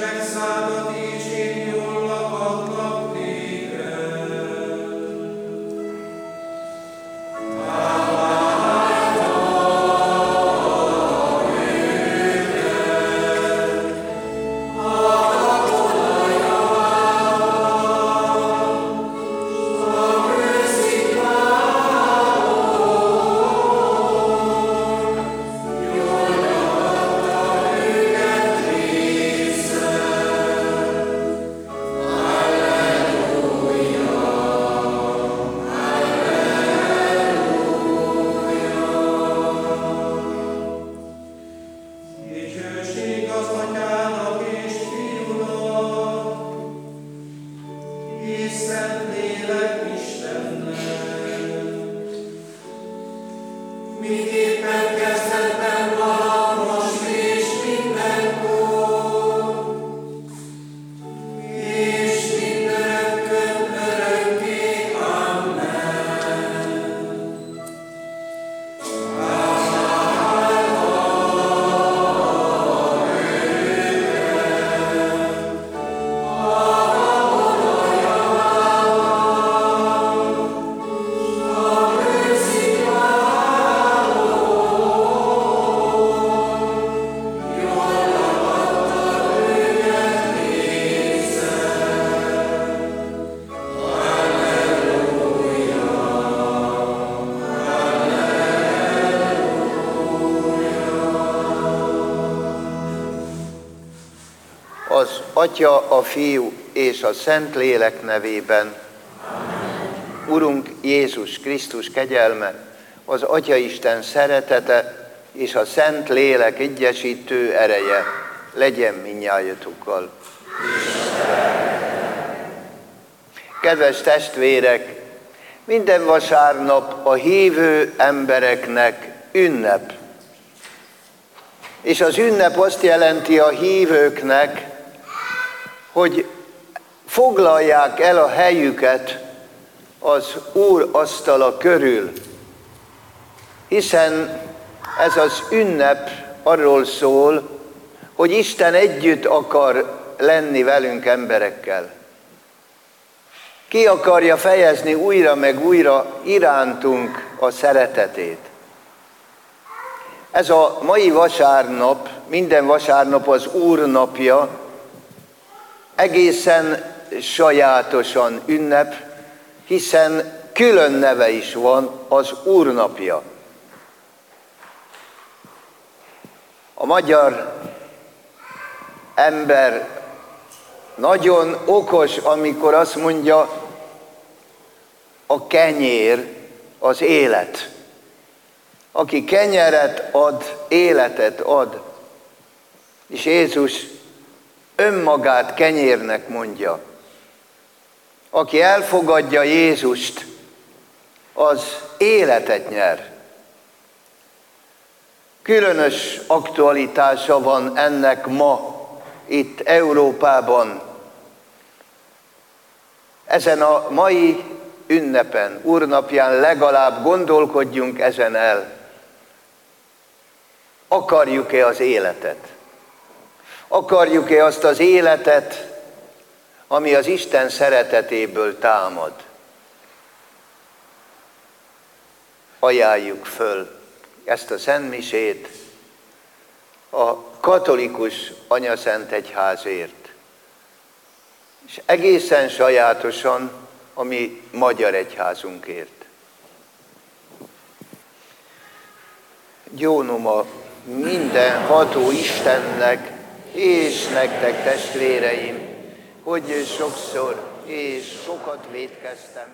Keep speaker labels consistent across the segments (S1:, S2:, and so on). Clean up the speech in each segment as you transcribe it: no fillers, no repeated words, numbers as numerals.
S1: megszállott, és én jól lakhatlak téged.
S2: Az Atya, a Fiú és a Szentlélek nevében. Amen. Urunk Jézus Krisztus kegyelme, az Atyaisten szeretete és a Szentlélek egyesítő ereje legyen mindnyájatokkal. Kedves testvérek, minden vasárnap a hívő embereknek ünnep. És az ünnep azt jelenti a hívőknek, hogy foglalják el a helyüket az Úr asztala körül, hiszen ez az ünnep arról szól, hogy Isten együtt akar lenni velünk emberekkel. Ki akarja fejezni újra meg újra irántunk a szeretetét. Ez a mai vasárnap, minden vasárnap az Úr napja, egészen sajátosan ünnep, hiszen külön neve is van, az Úr napja. A magyar ember nagyon okos, amikor azt mondja, a kenyér az élet. Aki kenyeret ad, életet ad. És Jézus önmagát kenyérnek mondja. Aki elfogadja Jézust, az életet nyer. Különös aktualitása van ennek ma, itt Európában. Ezen a mai ünnepen, Úrnapján legalább gondolkodjunk ezen el. Akarjuk-e az életet? Akarjuk-e azt az életet, ami az Isten szeretetéből támad? Ajánljuk föl ezt a szentmisét a katolikus anyaszentegyházért, és egészen sajátosan a mi magyar egyházunkért. Gyónom a mindenható Istennek, és nektek, testvéreim, hogy sokszor és sokat vétkeztem.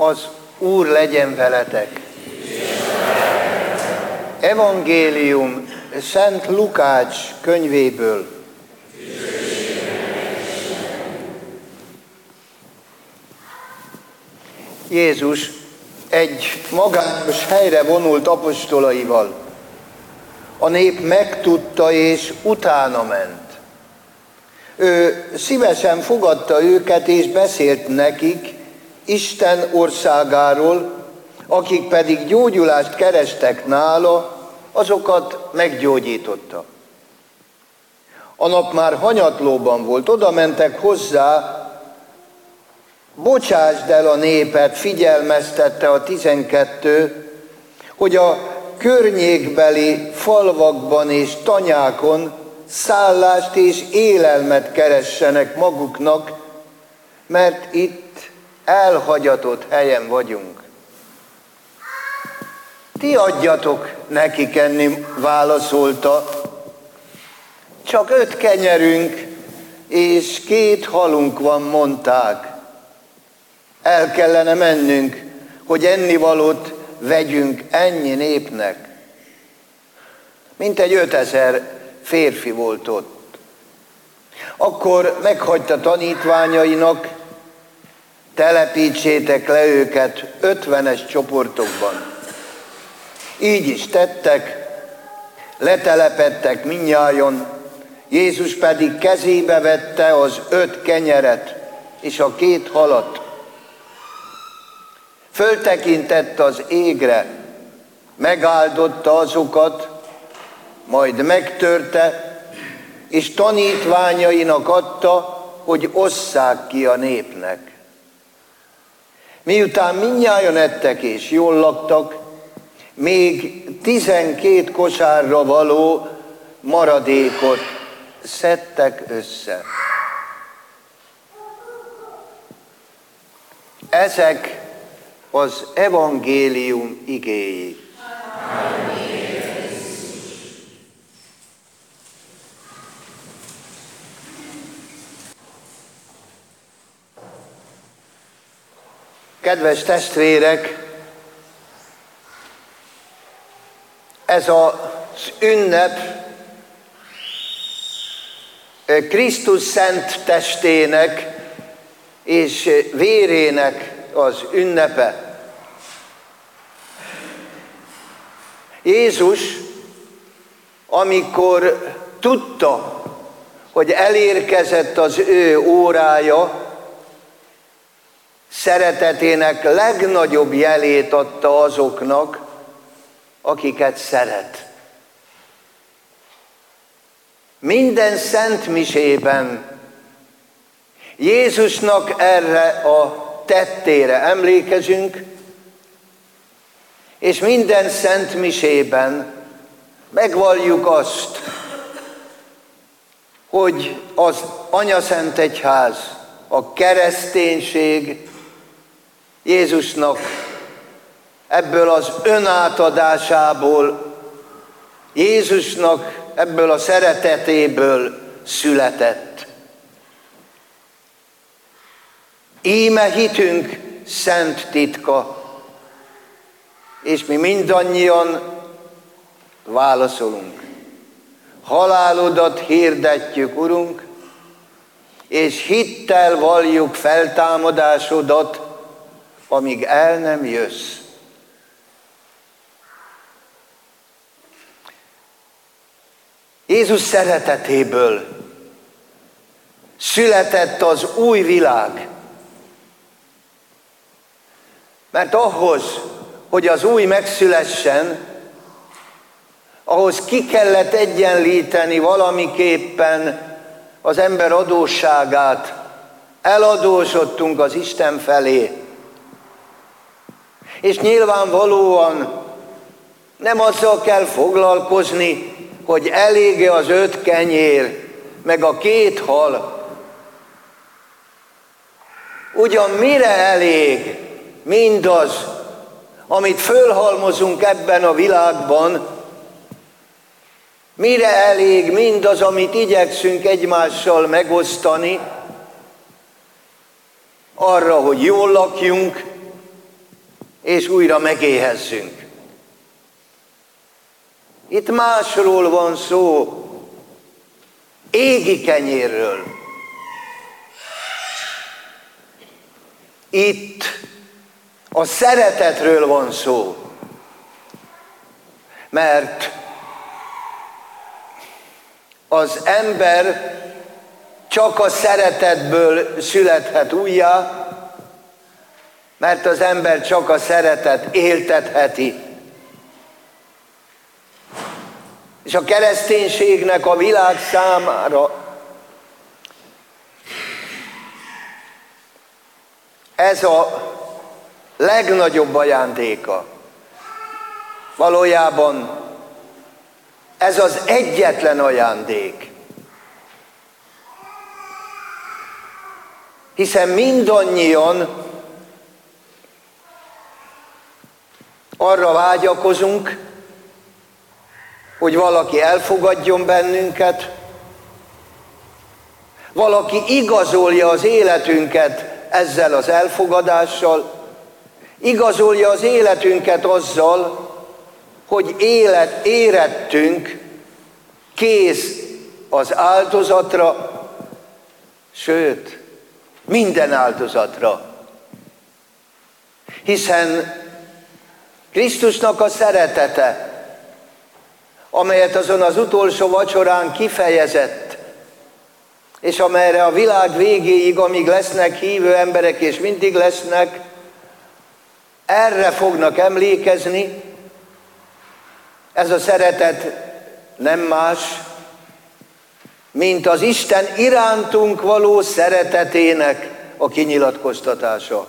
S2: Az Úr legyen veletek. Evangélium Szent Lukács könyvéből. Jézus egy magányos helyre vonult apostolaival. A nép megtudta és utána ment. Ő szívesen fogadta őket és beszélt nekik Isten országáról, akik pedig gyógyulást kerestek nála, azokat meggyógyította. A nap már hanyatlóban volt, oda mentek hozzá, bocsásd el a népet, figyelmeztette a 12, hogy a környékbeli falvakban és tanyákon szállást és élelmet keressenek maguknak, mert itt elhagyatott helyen vagyunk. Ti adjatok nekik enni, válaszolta, csak 5 kenyerünk és 2 halunk van, mondták. El kellene mennünk, hogy ennivalót vegyünk ennyi népnek. Mintegy 5000 férfi volt ott. Akkor meghagyta tanítványainak, telepítsétek le őket 50-es csoportokban. Így is tettek, letelepedtek mindnyájan, Jézus pedig kezébe vette az 5 kenyeret és a 2 halat. Föltekintett az égre, megáldotta azokat, majd megtörte, és tanítványainak adta, hogy osszák ki a népnek. Miután mindnyájan ettek és jól laktak, még 12 kosárra való maradékot szedtek össze. Ezek az evangélium igéi. Kedves testvérek, ez az ünnep Krisztus szent testének és vérének az ünnepe. Jézus, amikor tudta, hogy elérkezett az ő órája, szeretetének legnagyobb jelét adta azoknak, akiket szeret. Minden szentmisében Jézusnak erre a tettére emlékezünk, és minden szentmisében megvalljuk azt, hogy az Anyaszentegyház, a kereszténység Jézusnak ebből az önátadásából, Jézusnak ebből a szeretetéből született. Íme hitünk szent titka, és mi mindannyian válaszolunk. Halálodat hirdetjük, Urunk, és hittel valljuk feltámadásodat, amíg el nem jössz. Jézus szeretetéből született az új világ. Mert ahhoz, hogy az új megszülessen, ahhoz ki kellett egyenlíteni valamiképpen az ember adósságát. Eladósodtunk az Isten felé. És nyilvánvalóan nem azzal kell foglalkozni, hogy elége az 5 kenyér, meg a 2 hal. Ugyan mire elég mindaz, amit fölhalmozunk ebben a világban, mire elég mindaz, amit igyekszünk egymással megosztani, arra, hogy jól lakjunk, és újra megéhezzünk. Itt másról van szó, égi kenyérről. Itt a szeretetről van szó, mert az ember csak a szeretetből születhet újjá, mert az ember csak a szeretet éltetheti. És a kereszténységnek a világ számára ez a legnagyobb ajándéka. Valójában ez az egyetlen ajándék. Hiszen mindannyian arra vágyakozunk, hogy valaki elfogadjon bennünket, valaki igazolja az életünket ezzel az elfogadással, igazolja az életünket azzal, hogy érettünk, kész az áldozatra, sőt, minden áldozatra. Hiszen Krisztusnak a szeretete, amelyet azon az utolsó vacsorán kifejezett, és amelyre a világ végéig, amíg lesznek hívő emberek, és mindig lesznek, erre fognak emlékezni. Ez a szeretet nem más, mint az Isten irántunk való szeretetének a kinyilatkoztatása.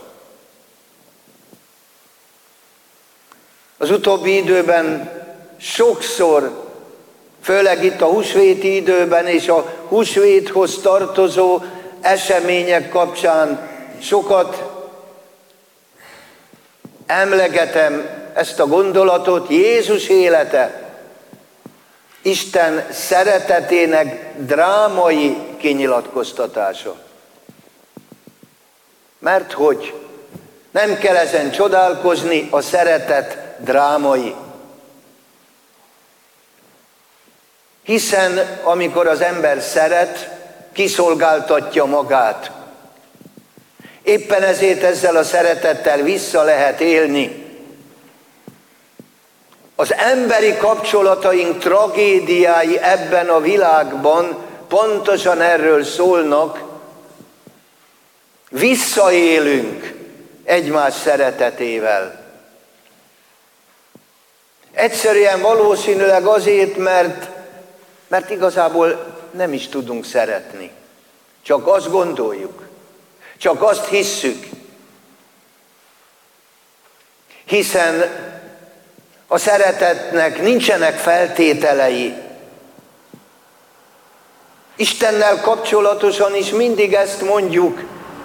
S2: Az utóbbi időben sokszor, főleg itt a húsvéti időben és a húsvéthoz tartozó események kapcsán sokat emlegetem ezt a gondolatot, Jézus élete, Isten szeretetének drámai kinyilatkoztatása. Mert hogy nem kell ezen csodálkozni, a szeretet drámai. Hiszen amikor az ember szeret, kiszolgáltatja magát. Éppen ezért ezzel a szeretettel vissza lehet élni. Az emberi kapcsolataink tragédiái ebben a világban pontosan erről szólnak. Visszaélünk egymás szeretetével. Egyszerűen valószínűleg azért, mert igazából nem is tudunk szeretni. Csak azt gondoljuk, csak azt hisszük. Hiszen a szeretetnek nincsenek feltételei. Istennel kapcsolatosan is mindig ezt mondjuk.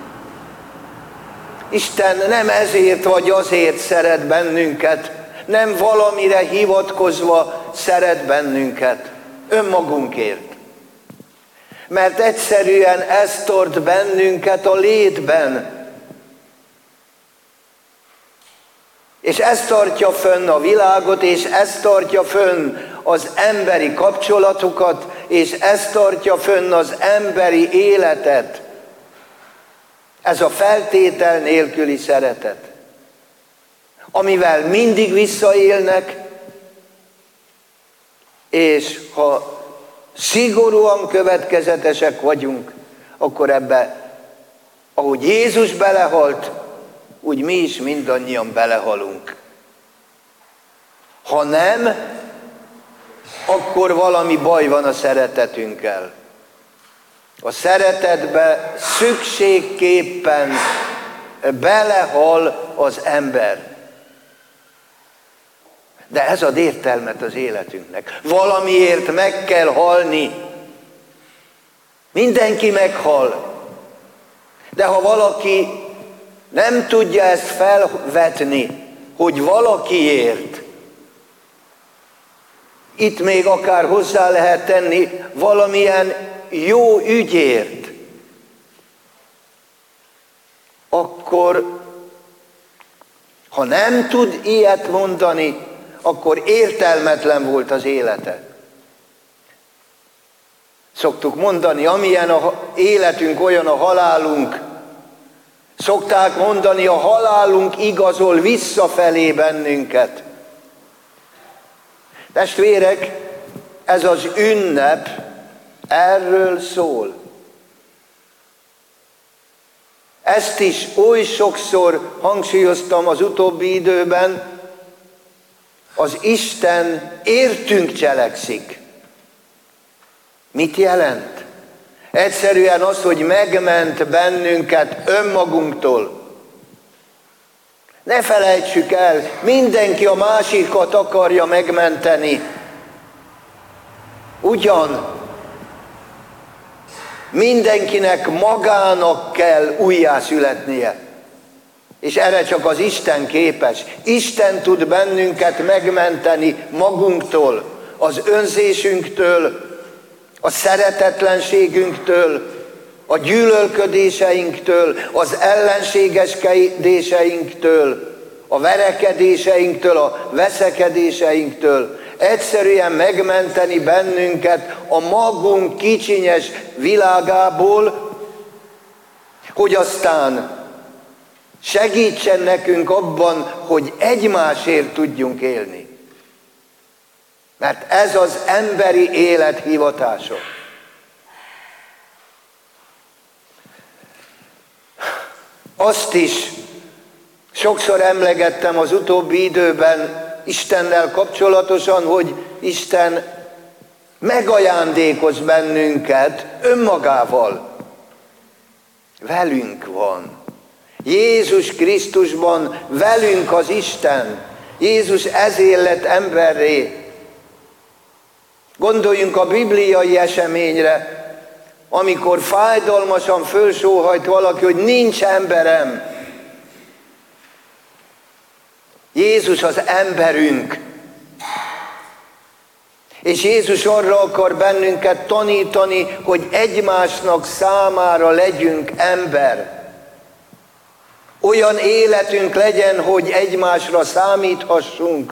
S2: Isten nem ezért vagy azért szeret bennünket, nem valamire hivatkozva szeret bennünket, önmagunkért. Mert egyszerűen ez tart bennünket a létben. És ez tartja fönn a világot, és ez tartja fönn az emberi kapcsolatokat, és ez tartja fönn az emberi életet. Ez a feltétel nélküli szeretet, amivel mindig visszaélnek, és ha szigorúan következetesek vagyunk, akkor ebbe, ahogy Jézus belehalt, úgy mi is mindannyian belehalunk. Ha nem, akkor valami baj van a szeretetünkkel. A szeretetbe szükségképpen belehal az ember. De ez ad értelmet az életünknek. Valamiért meg kell halni. Mindenki meghal. De ha valaki nem tudja ezt felvetni, hogy valakiért, itt még akár hozzá lehet tenni valamilyen jó ügyért, akkor Ha nem tud ilyet mondani, akkor értelmetlen volt az élete. Szoktuk mondani, amilyen a életünk, olyan a halálunk. Szokták mondani, a halálunk igazol visszafelé bennünket. Testvérek, ez az ünnep erről szól. Ezt is oly sokszor hangsúlyoztam az utóbbi időben, az Isten értünk cselekszik. Mit jelent? Egyszerűen az, hogy megment bennünket önmagunktól. Ne felejtsük el, mindenki a másikat akarja megmenteni. Ugyan mindenkinek magának kell újjászületnie. És erre csak az Isten képes. Isten tud bennünket megmenteni magunktól, az önzésünktől, a szeretetlenségünktől, a gyűlölködéseinktől, az ellenségeskedéseinktől, a verekedéseinktől, a veszekedéseinktől. Egyszerűen megmenteni bennünket a magunk kicsinyes világából, hogy aztán segítsen nekünk abban, hogy egymásért tudjunk élni. Mert ez az emberi élet hivatása. Azt is sokszor emlegettem az utóbbi időben Istennel kapcsolatosan, hogy Isten megajándékoz bennünket önmagával. Velünk van. Jézus Krisztusban velünk az Isten. Jézus ezért lett emberré. Gondoljunk a bibliai eseményre, amikor fájdalmasan fölsóhajt valaki, hogy nincs emberem. Jézus az emberünk. És Jézus arra akar bennünket tanítani, hogy egymásnak számára legyünk ember. Olyan életünk legyen, hogy egymásra számíthassunk.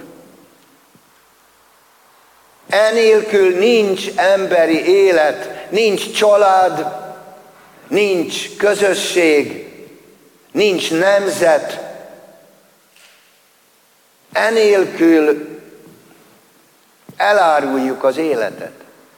S2: Enélkül nincs emberi élet, nincs család, nincs közösség, nincs nemzet. Enélkül eláruljuk az életet.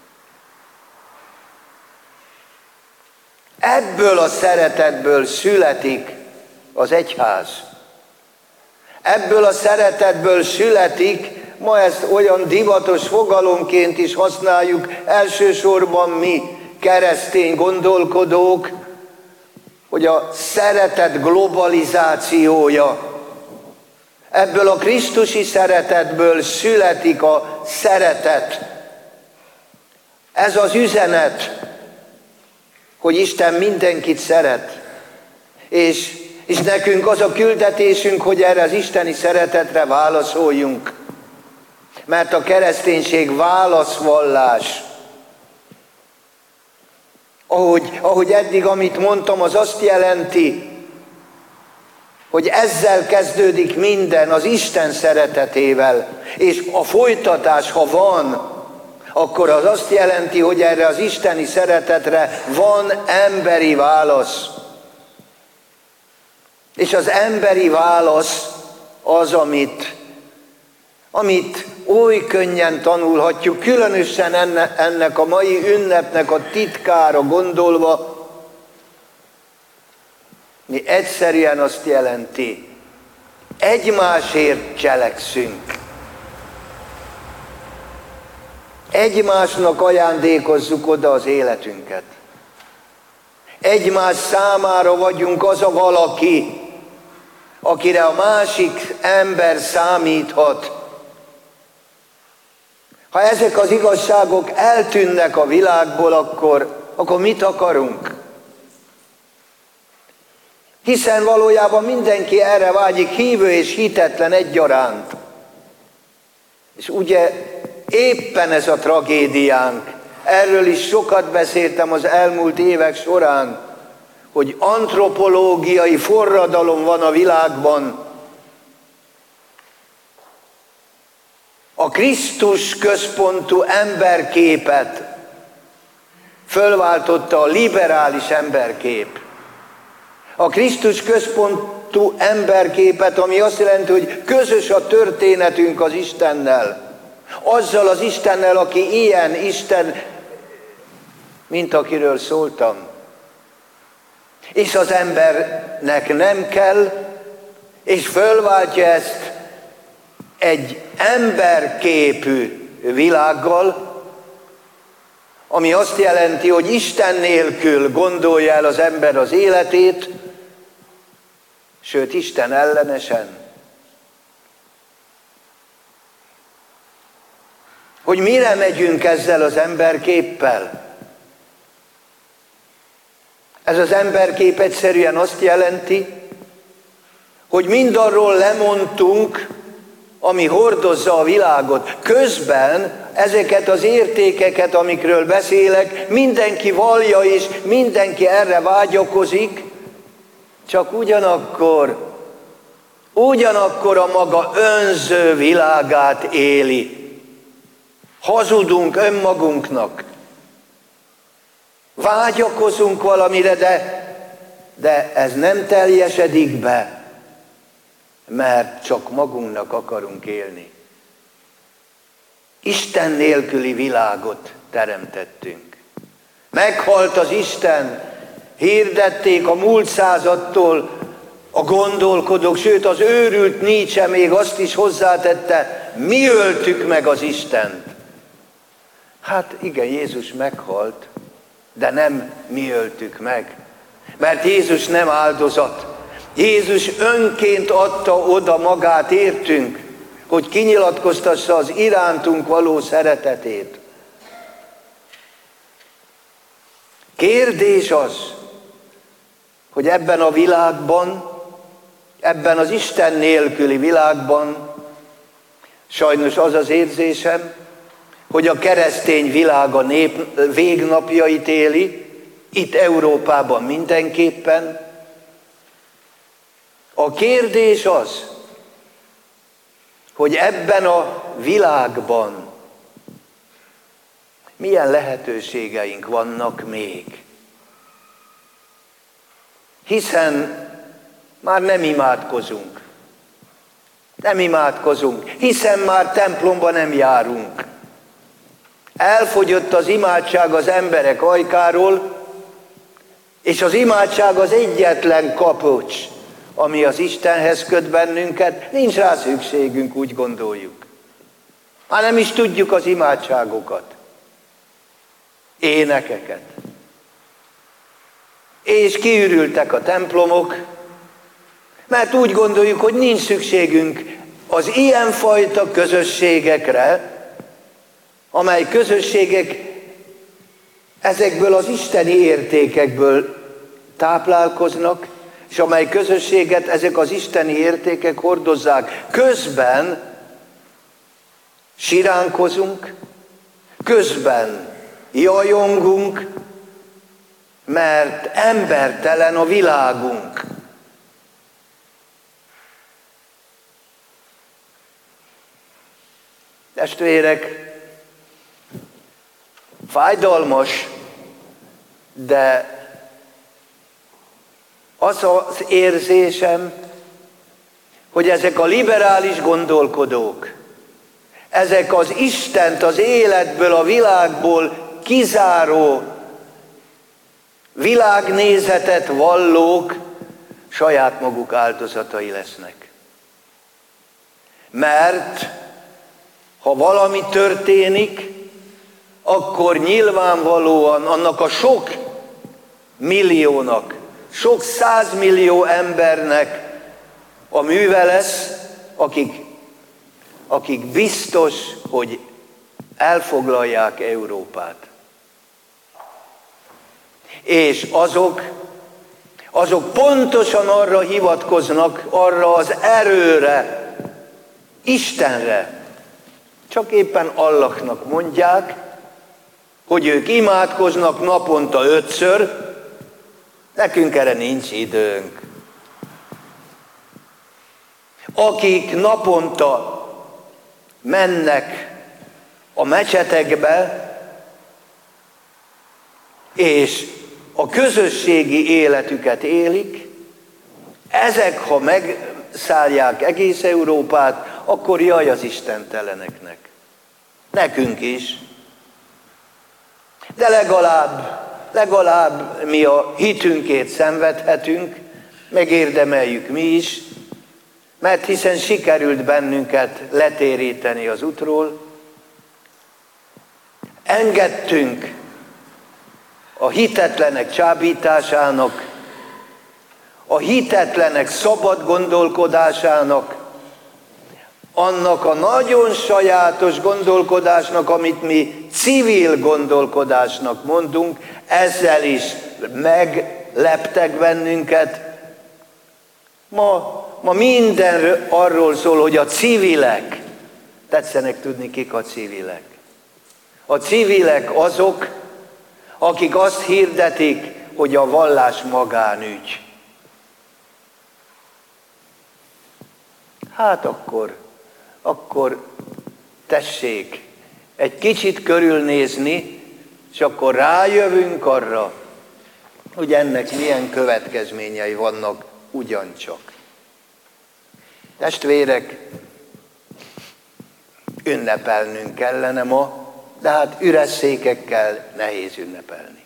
S2: Ebből a szeretetből születik az egyház. Ebből a szeretetből születik, ma ezt olyan divatos fogalomként is használjuk, elsősorban mi keresztény gondolkodók, hogy a szeretet globalizációja. Ebből a krisztusi szeretetből születik a szeretet. Ez az üzenet, hogy Isten mindenkit szeret. És nekünk az a küldetésünk, hogy erre az isteni szeretetre válaszoljunk. Mert a válaszvallás. Ahogy eddig, amit mondtam, az azt jelenti, hogy ezzel kezdődik minden, az Isten szeretetével. És a folytatás, ha van, akkor az azt jelenti, hogy erre az isteni szeretetre van emberi válasz. És az emberi válasz az, amit oly könnyen tanulhatjuk, különösen ennek a mai ünnepnek a titkára gondolva, mi egyszerűen azt jelenti, egymásért cselekszünk. Egymásnak ajándékozzuk oda az életünket. Egymás számára vagyunk az a valaki, akire a másik ember számíthat. Ha ezek az igazságok eltűnnek a világból, akkor mit akarunk? Hiszen valójában mindenki erre vágyik, hívő és hitetlen egyaránt. És ugye éppen ez a tragédiánk. Erről is sokat beszéltem az elmúlt évek során, hogy antropológiai forradalom van a világban. a Krisztus központú emberképet fölváltotta a liberális emberkép. A Krisztus központú emberképet, ami azt jelenti, hogy közös a történetünk az Istennel. Azzal az Istennel, aki ilyen Isten, mint akiről szóltam. És az embernek nem kell, és fölváltja ezt egy emberképű világgal, ami azt jelenti, hogy Isten nélkül gondolja el az ember az életét, sőt, Isten ellenesen. Hogy mire megyünk ezzel az emberképpel? Ez az emberkép egyszerűen azt jelenti, hogy mindarról lemondtunk, ami hordozza a világot. Közben ezeket az értékeket, amikről beszélek, mindenki vallja és mindenki erre vágyakozik, csak ugyanakkor a maga önző világát éli. Hazudunk önmagunknak. Vágyakozunk valamire, de ez nem teljesedik be, mert csak magunknak akarunk élni. Isten nélküli világot teremtettünk. Meghalt az Isten, hirdették a múlt századtól a gondolkodók, sőt az őrült Nietzsche még azt is hozzátette, mi öltük meg az Istent. Hát igen, Jézus meghalt, de nem mi öltük meg, mert Jézus nem áldozat. Jézus önként adta oda magát értünk, hogy kinyilatkoztassa az irántunk való szeretetét. Kérdés az, hogy ebben a világban, ebben az Isten nélküli világban, sajnos az az érzésem, hogy a keresztény világ a végnapjait éli, itt Európában mindenképpen. A kérdés az, hogy ebben a világban milyen lehetőségeink vannak még. Hiszen már nem imádkozunk, hiszen már templomba nem járunk. Elfogyott az imádság az emberek ajkáról, és az imádság az egyetlen kapocs, ami az Istenhez köt bennünket, nincs rá szükségünk, úgy gondoljuk. Már nem is tudjuk az imádságokat, énekeket. És kiürültek a templomok, mert úgy gondoljuk, hogy nincs szükségünk az ilyenfajta közösségekre, amely közösségek ezekből az isteni értékekből táplálkoznak, és amely közösséget ezek az isteni értékek hordozzák. Közben siránkozunk, közben jajongunk, mert embertelen a világunk. Testvérek, fájdalmas, de az az érzésem, hogy ezek a liberális gondolkodók, ezek az Istent az életből, a világból kizáró világnézetet vallók saját maguk áldozatai lesznek. Mert ha valami történik, akkor nyilvánvalóan annak a sok milliónak, sok százmillió embernek a műve lesz, akik biztos, hogy elfoglalják Európát. És azok pontosan arra hivatkoznak, arra az erőre, Istenre. Csak éppen Allahnak mondják, hogy ők imádkoznak naponta 5-ször, nekünk erre nincs időnk. Akik naponta mennek a mecsetekbe, és a közösségi életüket élik, ezek, ha megszállják egész Európát, akkor jaj az istenteleneknek. Nekünk is. De legalább mi a hitünkét szenvedhetünk, megérdemeljük mi is, mert hiszen sikerült bennünket letéríteni az útról, engedtünk a hitetlenek csábításának, a hitetlenek szabad gondolkodásának, annak a nagyon sajátos gondolkodásnak, amit mi civil gondolkodásnak mondunk, ezzel is megleptek bennünket. Ma minden arról szól, hogy a civilek, tetszenek tudni, kik a civilek. A civilek azok, akik azt hirdetik, hogy a vallás magánügy. Hát akkor tessék egy kicsit körülnézni, és akkor rájövünk arra, hogy ennek milyen következményei vannak ugyancsak. Testvérek, ünnepelnünk kellene ma, de hát üres székekkel nehéz ünnepelni.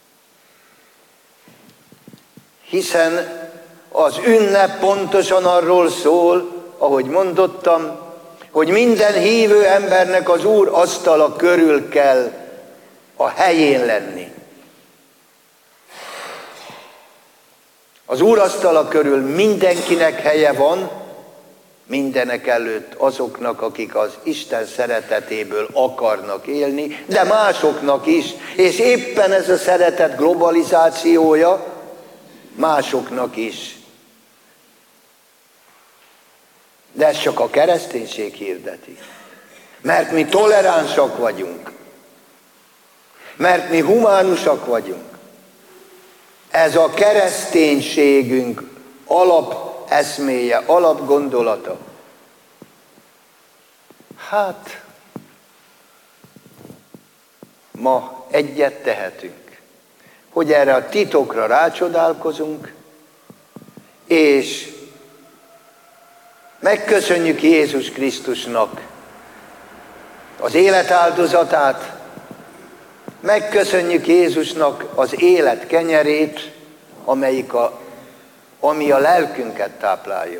S2: Hiszen az ünnep pontosan arról szól, ahogy mondottam, hogy minden hívő embernek az Úr asztala körül kell a helyén lenni. Az Úr asztala körül mindenkinek helye van, mindenek előtt azoknak, akik az Isten szeretetéből akarnak élni, de másoknak is, és éppen ez a szeretet globalizációja másoknak is. De ez csak a kereszténység hirdeti. Mert mi toleránsak vagyunk. Mert mi humánusak vagyunk. Ez a kereszténységünk alapeszméje, alapgondolata. Hát, ma egyet tehetünk, hogy erre a titokra rácsodálkozunk, és megköszönjük Jézus Krisztusnak az életáldozatát, megköszönjük Jézusnak az élet kenyerét, ami a lelkünket táplálja.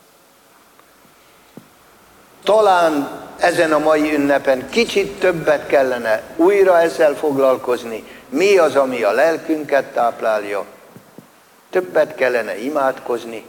S2: Talán ezen a mai ünnepen kicsit többet kellene újra ezzel foglalkozni, mi az, ami a lelkünket táplálja. Többet kellene imádkozni,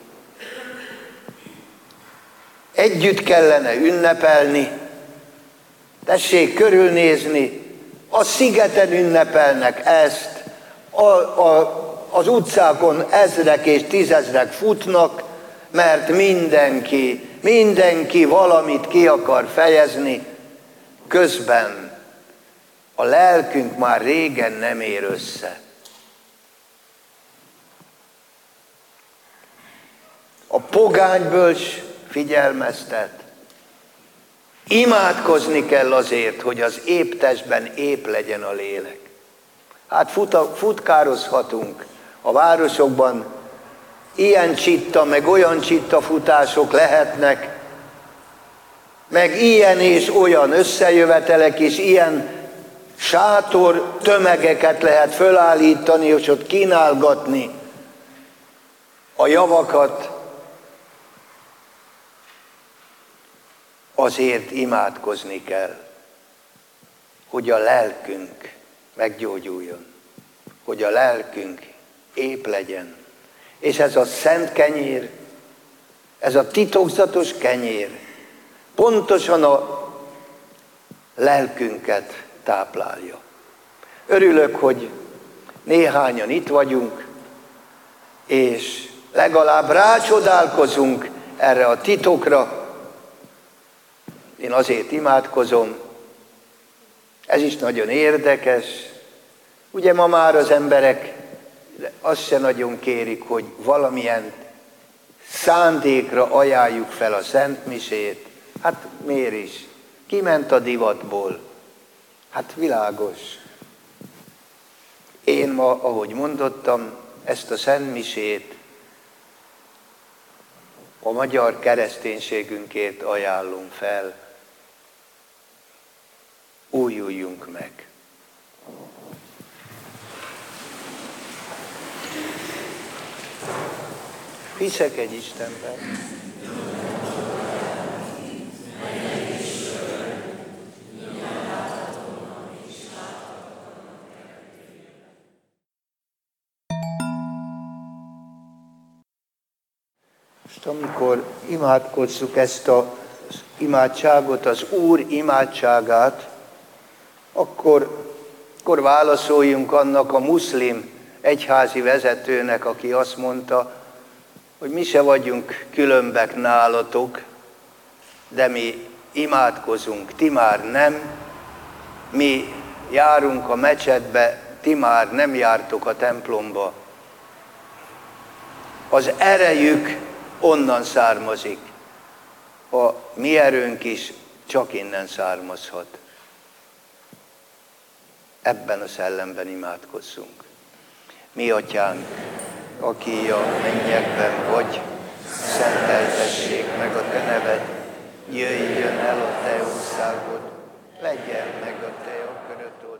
S2: együtt kellene ünnepelni, tessék körülnézni, a szigeten ünnepelnek ezt, az utcákon ezrek és tízezrek futnak, mert mindenki valamit ki akar fejezni, közben a lelkünk már régen nem ér össze. A pogány bölcs figyelmeztet, imádkozni kell azért, hogy az épp testben épp legyen a lélek. Hát futkározhatunk a városokban, ilyen csitta, meg olyan csitta futások lehetnek, meg ilyen és olyan összejövetelek, és ilyen sátor tömegeket lehet fölállítani, és ott kínálgatni a javakat. Azért imádkozni kell, hogy a lelkünk meggyógyuljon, hogy a lelkünk épp legyen. És ez a szent kenyér, ez a titokzatos kenyér pontosan a lelkünket táplálja. Örülök, hogy néhányan itt vagyunk, és legalább rácsodálkozunk erre a titokra. Én azért imádkozom, ez is nagyon érdekes. Ugye ma már az emberek azt se nagyon kérik, hogy valamilyen szándékra ajánljuk fel a Szent Misét. Hát miért is? Kiment a divatból. Hát világos. Én ma, ahogy mondottam, ezt a szentmisét a magyar kereszténységünkért ajánlom fel. Újuljunk meg! Hiszek egy Istenben. Most amikor imádkozzuk ezt az imádságot, az Úr imádságát, akkor válaszoljunk annak a muszlim egyházi vezetőnek, aki azt mondta, hogy mi se vagyunk különbek nálatok, de mi imádkozunk, ti már nem, mi járunk a mecsetbe, ti már nem jártok a templomba. Az erejük onnan származik. A mi erőnk is csak innen származhat. Ebben a szellemben imádkozzunk. Mi Atyánk, aki a mennyekben vagy, szenteltessék meg a te neved, jöjjön el a te országod, legyen meg a te akaratod.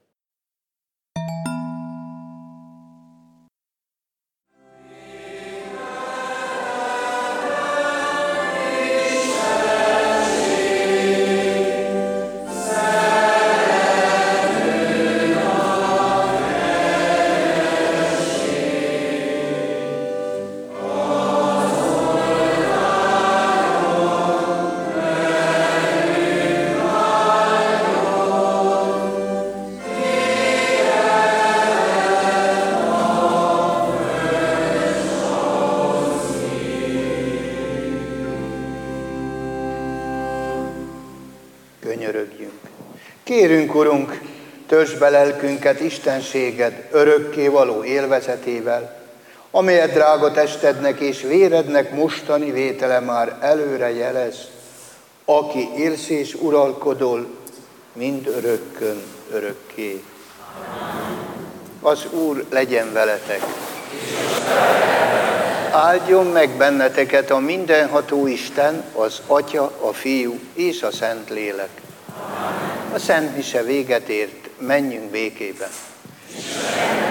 S2: Könyörögjünk. Kérünk, Urunk, töltsd be lelkünket istenséged örökkévaló élvezetével, amelyet drága testednek és vérednek mostani vétele már előre jelez, aki élsz és uralkodol, mind örökkön örökké. Az Úr legyen veletek. Áldjon meg benneteket a mindenható Isten, az Atya, a Fiú és a Szentlélek. A Szent Mise véget ért, menjünk békében.